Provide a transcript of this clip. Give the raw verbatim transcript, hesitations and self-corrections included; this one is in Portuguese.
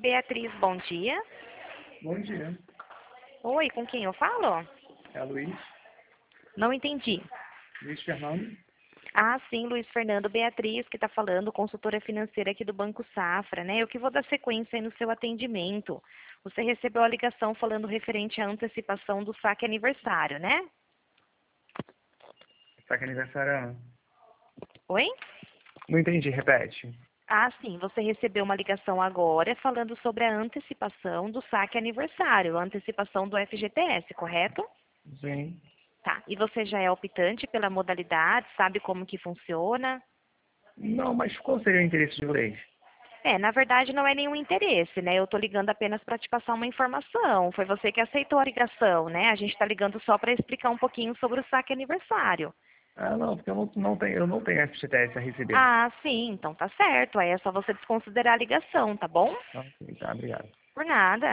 Beatriz, bom dia. Bom dia, Oi, com quem eu falo? é Luiz, Não entendi. Luiz Fernando. Ah, sim, Luiz Fernando Beatriz, que está falando, consultora financeira aqui do Banco Safra, né? Eu que vou dar sequência aí no seu atendimento. Você recebeu a ligação falando referente à antecipação do saque aniversário, né? Saque aniversário. Oi? Não entendi, repete. Ah, sim, você recebeu uma ligação agora falando sobre a antecipação do saque aniversário, a antecipação do F G T S, correto? Sim. Tá. E você já é optante pela modalidade, sabe como que funciona? Não, mas qual seria o interesse de Luiz? É, na verdade não é nenhum interesse, né? Eu estou ligando apenas para te passar uma informação. Foi você que aceitou a ligação, né? A gente está ligando só para explicar um pouquinho sobre o saque aniversário. Ah, não, porque eu não, não tenho, eu não tenho F G T S a receber. Ah, sim, então tá certo. Aí é só você desconsiderar a ligação, tá bom? Ok, tá, obrigado. Por nada.